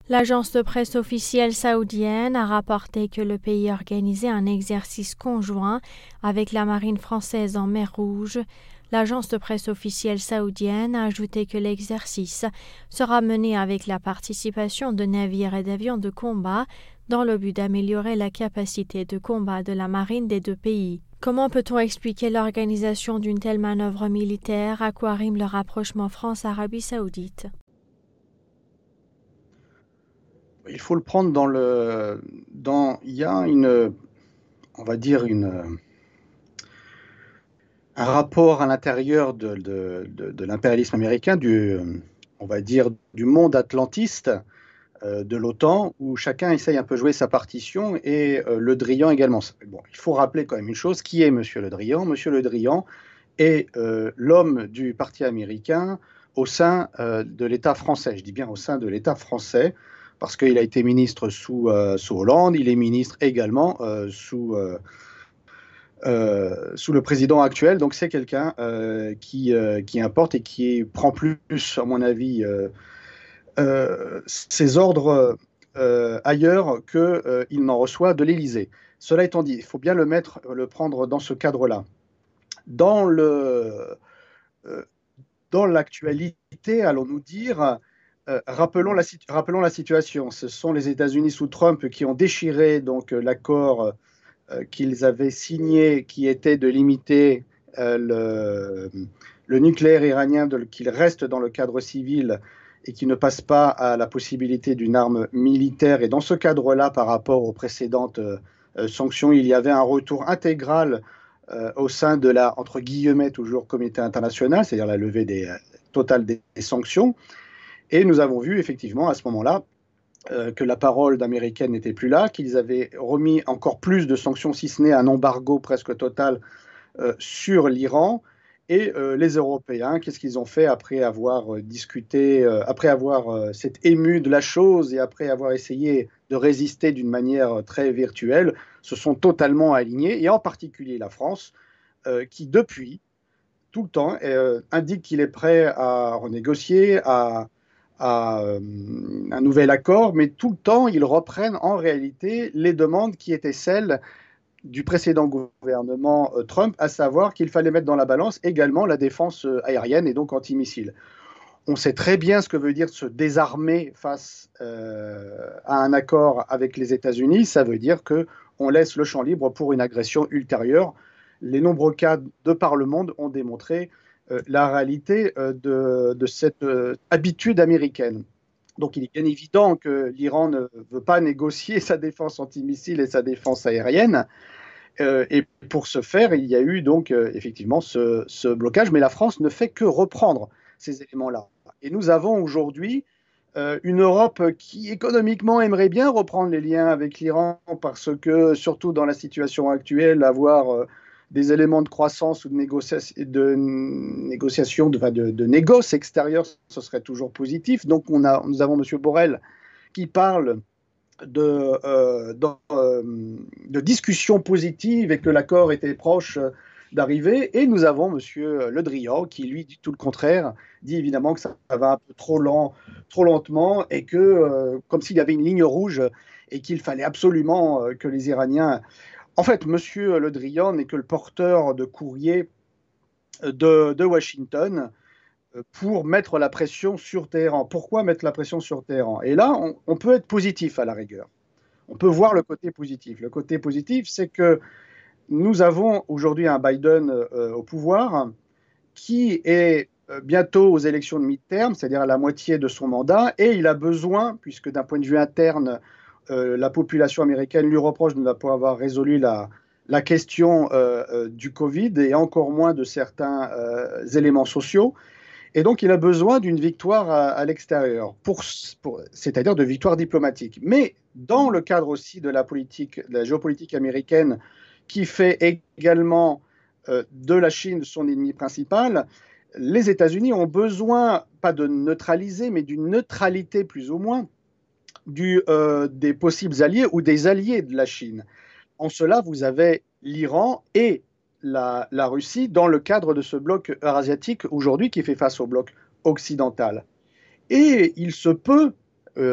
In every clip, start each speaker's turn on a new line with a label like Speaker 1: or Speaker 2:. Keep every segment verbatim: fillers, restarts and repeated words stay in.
Speaker 1: L'agence de presse officielle saoudienne a rapporté que le pays organisait un exercice conjoint avec la marine française en mer Rouge. L'agence de presse officielle saoudienne a ajouté que l'exercice sera mené avec la participation de navires et d'avions de combat dans le but d'améliorer la capacité de combat de la marine des deux pays. Comment peut-on expliquer l'organisation d'une telle manœuvre militaire? À quoi rime le rapprochement France-Arabie saoudite?
Speaker 2: Il faut le prendre dans le... Dans, il y a une, on va dire, une, un rapport à l'intérieur de, de, de, de l'impérialisme américain, du, on va dire, du monde atlantiste, euh, de l'OTAN, où chacun essaye un peu jouer sa partition, et euh, Le Drian également. Bon, il faut rappeler quand même une chose, qui est Monsieur Le Drian? Monsieur Le Drian est euh, l'homme du parti américain au sein euh, de l'État français. Je dis bien au sein de l'État français, parce qu'il a été ministre sous, euh, sous Hollande, il est ministre également euh, sous, euh, euh, sous le président actuel. Donc c'est quelqu'un euh, qui, euh, qui importe et qui prend plus, à mon avis, euh, euh, ses ordres euh, ailleurs qu'il euh, n'en reçoit de l'Élysée. Cela étant dit, il faut bien le mettre, le prendre dans ce cadre-là. Dans le, euh, dans l'actualité, allons-nous dire, euh, rappelons, la, rappelons la situation. Ce sont les États-Unis sous Trump qui ont déchiré donc l'accord euh, qu'ils avaient signé, qui était de limiter euh, le, le nucléaire iranien, qu'il reste dans le cadre civil et qui ne passe pas à la possibilité d'une arme militaire. Et dans ce cadre-là, par rapport aux précédentes euh, sanctions, il y avait un retour intégral euh, au sein de la, entre guillemets, toujours communauté internationale, c'est-à-dire la levée des, euh, totale des, des sanctions. Et nous avons vu effectivement à ce moment-là euh, que la parole d'américaine n'était plus là, qu'ils avaient remis encore plus de sanctions, si ce n'est un embargo presque total euh, sur l'Iran. Et euh, les Européens, qu'est-ce qu'ils ont fait après avoir euh, discuté, euh, après avoir euh, s'être ému de la chose et après avoir essayé de résister d'une manière très virtuelle, se sont totalement alignés, et en particulier la France, euh, qui depuis, tout le temps, euh, indique qu'il est prêt à renégocier, à, à euh, un nouvel accord, mais tout le temps, ils reprennent en réalité les demandes qui étaient celles du précédent gouvernement euh, Trump, à savoir qu'il fallait mettre dans la balance également la défense euh, aérienne et donc antimissile. On sait très bien ce que veut dire se désarmer face euh, à un accord avec les États-Unis. Ça veut dire qu'on laisse le champ libre pour une agression ultérieure. Les nombreux cas de par le monde ont démontré euh, la réalité euh, de, de cette euh, habitude américaine. Donc il est bien évident que l'Iran ne veut pas négocier sa défense antimissile et sa défense aérienne. Euh, et pour ce faire, il y a eu donc euh, effectivement ce, ce blocage, mais la France ne fait que reprendre ces éléments-là. Et nous avons aujourd'hui euh, une Europe qui économiquement aimerait bien reprendre les liens avec l'Iran parce que, surtout dans la situation actuelle, avoir euh, des éléments de croissance ou de, négocia de négociation, de, de, de négoce extérieure, ce serait toujours positif. Donc on a, nous avons M. Borrell qui parle de, euh, de, euh, de discussions positives et que l'accord était proche d'arriver. Et nous avons M. Le Drian qui, lui, dit tout le contraire, dit évidemment que ça va un peu trop lent, trop lentement et que, euh, comme s'il y avait une ligne rouge et qu'il fallait absolument euh, que les Iraniens... En fait, M. Le Drian n'est que le porteur de courrier de, de Washington pour mettre la pression sur Téhéran. Pourquoi mettre la pression sur Téhéran? Et là, on, on peut être positif à la rigueur. On peut voir le côté positif. Le côté positif, c'est que nous avons aujourd'hui un Biden euh, au pouvoir qui est euh, bientôt aux élections de mi-terme, c'est-à-dire à la moitié de son mandat, et il a besoin, puisque d'un point de vue interne, euh, la population américaine lui reproche de ne pas avoir résolu la, la question euh, euh, du Covid et encore moins de certains euh, éléments sociaux. Et donc, il a besoin d'une victoire à, à l'extérieur, pour, pour, c'est-à-dire de victoire diplomatique. Mais dans le cadre aussi de la politique, de la géopolitique américaine, qui fait également euh, de la Chine son ennemi principal, les États-Unis ont besoin, pas de neutraliser, mais d'une neutralité plus ou moins du, euh, des possibles alliés ou des alliés de la Chine. En cela, vous avez l'Iran et la, la Russie dans le cadre de ce bloc eurasiatique aujourd'hui qui fait face au bloc occidental. Et il se peut, euh,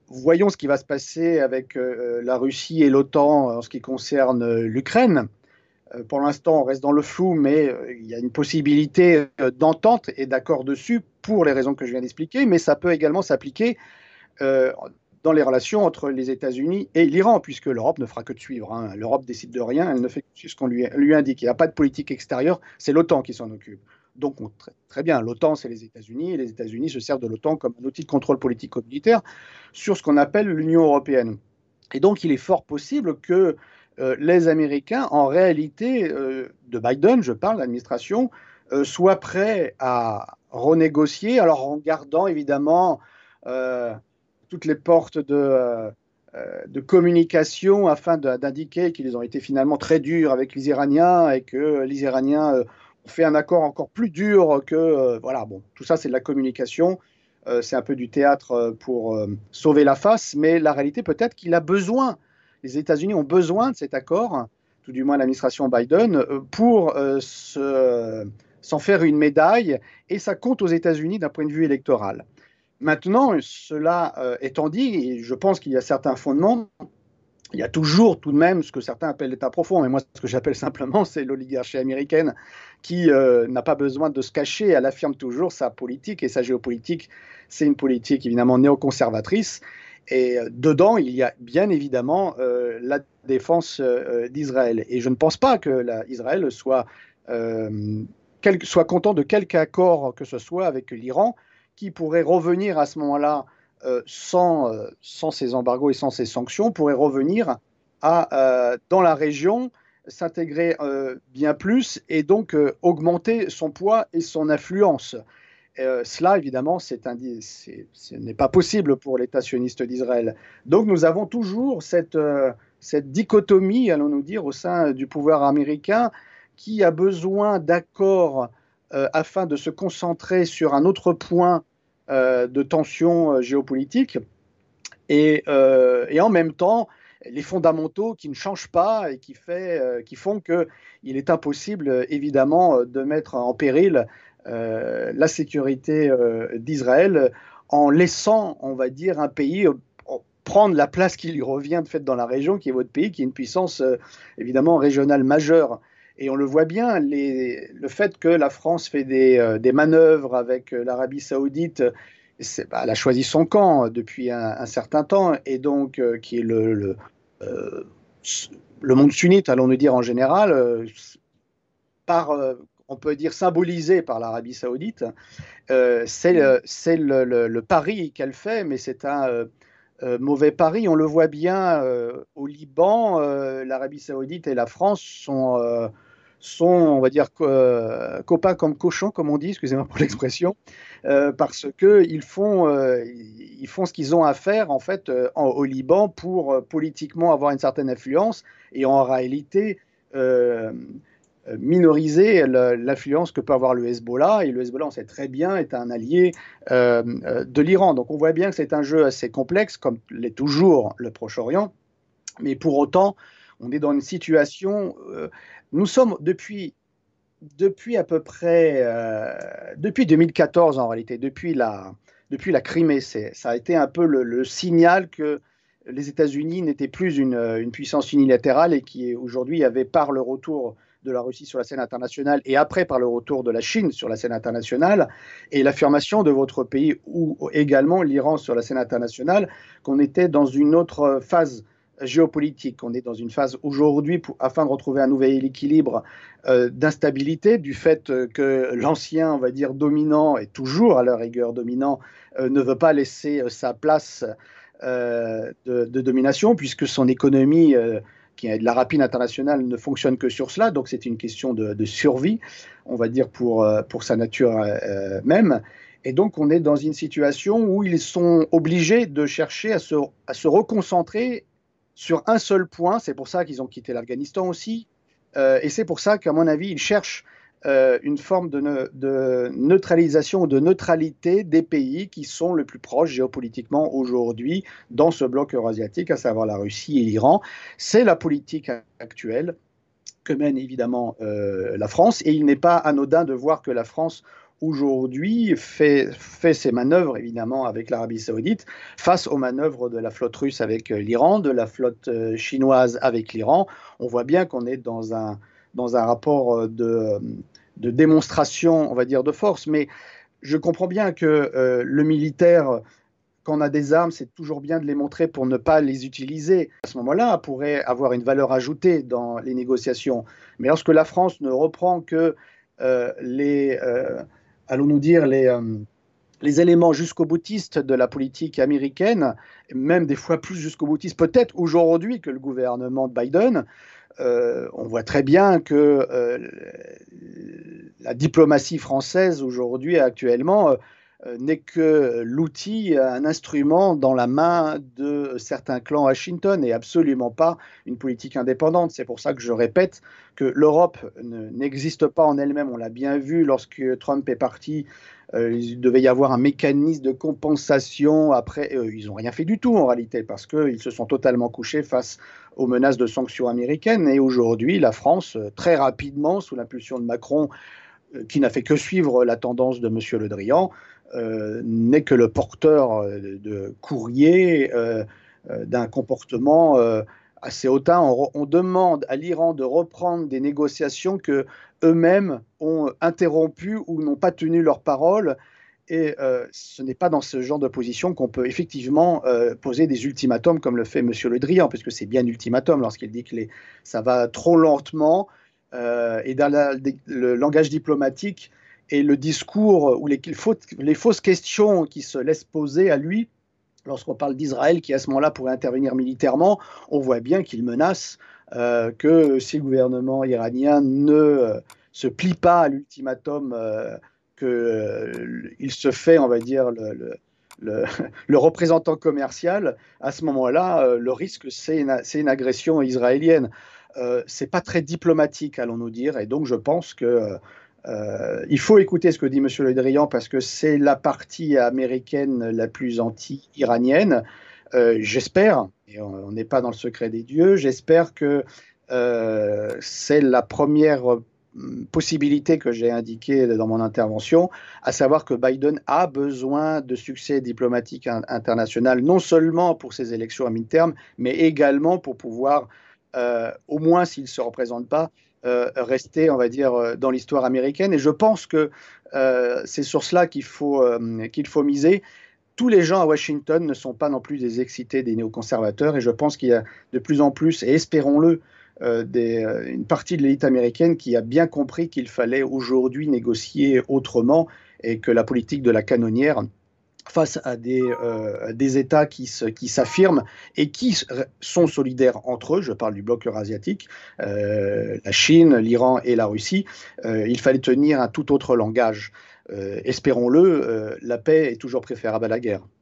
Speaker 2: voyons ce qui va se passer avec euh, la Russie et l'OTAN en ce qui concerne euh, l'Ukraine. Euh, pour l'instant, on reste dans le flou, mais euh, il y a une possibilité euh, d'entente et d'accord dessus pour les raisons que je viens d'expliquer, mais ça peut également s'appliquer euh, dans les relations entre les États-Unis et l'Iran, puisque l'Europe ne fera que de suivre. Hein. L'Europe décide de rien, elle ne fait que ce qu'on lui, lui indique. Il n'y a pas de politique extérieure, c'est l'OTAN qui s'en occupe. Donc, on, très, très bien, l'OTAN, c'est les États-Unis, et les États-Unis se servent de l'OTAN comme un outil de contrôle politico-militaire sur ce qu'on appelle l'Union européenne. Et donc, il est fort possible que euh, les Américains, en réalité, euh, de Biden, je parle, l'administration, euh, soient prêts à renégocier, alors en gardant évidemment euh, toutes les portes de, euh, de communication afin d'indiquer qu'ils ont été finalement très durs avec les Iraniens et que les Iraniens euh, ont fait un accord encore plus dur que... Euh, voilà, bon, tout ça, c'est de la communication. Euh, c'est un peu du théâtre pour euh, sauver la face, mais la réalité peut-être qu'il a besoin, les États-Unis ont besoin de cet accord, tout du moins l'administration Biden, euh, pour euh, se, s'en faire une médaille, et ça compte aux États-Unis d'un point de vue électoral. Maintenant, cela euh, étant dit, et je pense qu'il y a certains fondements, il y a toujours tout de même ce que certains appellent l'État profond, et moi ce que j'appelle simplement c'est l'oligarchie américaine qui euh, n'a pas besoin de se cacher, elle affirme toujours sa politique, et sa géopolitique, c'est une politique évidemment néoconservatrice, et dedans il y a bien évidemment euh, la défense euh, d'Israël, et je ne pense pas que la, Israël soit, euh, quel, soit content de quelque accord que ce soit avec l'Iran, qui pourrait revenir à ce moment-là Euh, sans, euh, sans ces embargos et sans ces sanctions, pourrait revenir à, euh, dans la région, s'intégrer euh, bien plus et donc euh, augmenter son poids et son influence. Euh, cela, évidemment, c'est un, c'est, ce n'est pas possible pour l'État sioniste d'Israël. Donc nous avons toujours cette, euh, cette dichotomie, allons-nous dire, au sein du pouvoir américain qui a besoin d'accords euh, afin de se concentrer sur un autre point euh, de tension euh, géopolitique et, euh, et en même temps les fondamentaux qui ne changent pas et qui, fait, euh, qui font qu'il est impossible évidemment de mettre en péril euh, la sécurité euh, d'Israël en laissant, on va dire, un pays euh, prendre la place qui lui revient de fait dans la région, qui est votre pays, qui est une puissance euh, évidemment régionale majeure. Et on le voit bien, les, le fait que la France fait des, euh, des manœuvres avec euh, l'Arabie Saoudite, bah, elle a choisi son camp depuis un, un certain temps, et donc euh, qui est le, le, euh, le monde sunnite, allons-nous dire en général, euh, par, euh, on peut dire symbolisé par l'Arabie Saoudite. Euh, c'est le, c'est le, le, le pari qu'elle fait, mais c'est un euh, euh, mauvais pari. On le voit bien euh, au Liban, euh, l'Arabie Saoudite et la France sont, euh, sont on va dire, euh, copains comme cochons, comme on dit, excusez-moi pour l'expression, euh, parce qu'ils font, euh, ils font ce qu'ils ont à faire en fait euh, en, au Liban pour euh, politiquement avoir une certaine influence et en réalité euh, minoriser l'influence que peut avoir le Hezbollah. Et le Hezbollah, on sait très bien, est un allié euh, de l'Iran. Donc on voit bien que c'est un jeu assez complexe, comme l'est toujours le Proche-Orient. Mais pour autant, on est dans une situation... Euh, nous sommes depuis, depuis à peu près... Euh, depuis deux mille quatorze, en réalité, depuis la, depuis la Crimée, ça a été un peu le, le signal que les États-Unis n'étaient plus une, une puissance unilatérale et qui aujourd'hui avait, par le retour de la Russie sur la scène internationale et après par le retour de la Chine sur la scène internationale et l'affirmation de votre pays ou également l'Iran sur la scène internationale, qu'on était dans une autre phase géopolitique. On est dans une phase aujourd'hui afin de retrouver un nouvel équilibre euh, d'instabilité du fait que l'ancien, on va dire, dominant, et toujours à la rigueur dominant, euh, ne veut pas laisser euh, sa place euh, de, de domination puisque son économie euh, qui est de la rapine internationale ne fonctionne que sur cela, donc c'est une question de, de survie, on va dire, pour, pour sa nature euh, même. Et donc on est dans une situation où ils sont obligés de chercher à se, à se reconcentrer sur un seul point, c'est pour ça qu'ils ont quitté l'Afghanistan aussi, euh, et c'est pour ça qu'à mon avis, ils cherchent euh, une forme de, ne, de neutralisation ou de neutralité des pays qui sont le plus proches géopolitiquement aujourd'hui dans ce bloc eurasiatique, à savoir la Russie et l'Iran. C'est la politique actuelle que mène évidemment euh, la France, et il n'est pas anodin de voir que la France aujourd'hui fait, fait ses manœuvres, évidemment, avec l'Arabie Saoudite, face aux manœuvres de la flotte russe avec l'Iran, de la flotte chinoise avec l'Iran. On voit bien qu'on est dans un, dans un rapport de, de démonstration, on va dire, de force. Mais je comprends bien que euh, le militaire, quand on a des armes, c'est toujours bien de les montrer pour ne pas les utiliser. À ce moment-là, on pourrait avoir une valeur ajoutée dans les négociations. Mais lorsque la France ne reprend que euh, les, euh, allons-nous dire, les, euh, les éléments jusqu'au-boutistes de la politique américaine, même des fois plus jusqu'au-boutiste, peut-être aujourd'hui que le gouvernement de Biden, euh, on voit très bien que euh, la diplomatie française aujourd'hui, actuellement, euh, n'est que l'outil, un instrument dans la main de certains clans à Washington et absolument pas une politique indépendante. C'est pour ça que je répète que l'Europe n'existe pas en elle-même. On l'a bien vu lorsque Trump est parti. Euh, il devait y avoir un mécanisme de compensation. Après, euh, ils n'ont rien fait du tout en réalité parce qu'ils se sont totalement couchés face aux menaces de sanctions américaines. Et aujourd'hui, la France, très rapidement, sous l'impulsion de Macron, euh, qui n'a fait que suivre la tendance de M. Le Drian, euh, n'est que le porteur de courrier euh, euh, d'un comportement euh, assez hautain. On, on demande à l'Iran de reprendre des négociations que eux-mêmes ont interrompues ou n'ont pas tenu leur parole. Et euh, ce n'est pas dans ce genre de position qu'on peut effectivement euh, poser des ultimatums comme le fait M. Le Drian, puisque c'est bien un ultimatum lorsqu'il dit que les, ça va trop lentement. Euh, et dans la, le langage diplomatique et le discours ou les, les fausses questions qui se laissent poser à lui, lorsqu'on parle d'Israël qui à ce moment-là pourrait intervenir militairement, on voit bien qu'il menace euh, que si le gouvernement iranien ne euh, se plie pas à l'ultimatum euh, qu'il euh, se fait, on va dire, le, le, le, le représentant commercial, à ce moment-là, euh, le risque, c'est une, c'est une agression israélienne. Euh, c'est pas très diplomatique, allons-nous dire, et donc je pense que euh, il faut écouter ce que dit M. Le Drian parce que c'est la partie américaine la plus anti-iranienne. Euh, j'espère, et on n'est pas dans le secret des dieux, j'espère que euh, c'est la première possibilité que j'ai indiquée dans mon intervention, à savoir que Biden a besoin de succès diplomatique international, non seulement pour ses élections à mi-terme, mais également pour pouvoir Euh, au moins s'il ne se représente pas, euh, rester, on va dire, dans l'histoire américaine. Et je pense que euh, c'est sur cela qu'il faut, euh, qu'il faut miser. Tous les gens à Washington ne sont pas non plus des excités des néoconservateurs, et je pense qu'il y a de plus en plus, et espérons-le, euh, des, euh, une partie de l'élite américaine qui a bien compris qu'il fallait aujourd'hui négocier autrement et que la politique de la canonnière face à des, euh, des États qui, se, qui s'affirment et qui sont solidaires entre eux, je parle du bloc eurasiatique, euh, la Chine, l'Iran et la Russie, euh, il fallait tenir un tout autre langage. Euh, espérons-le, euh, la paix est toujours préférable à la guerre.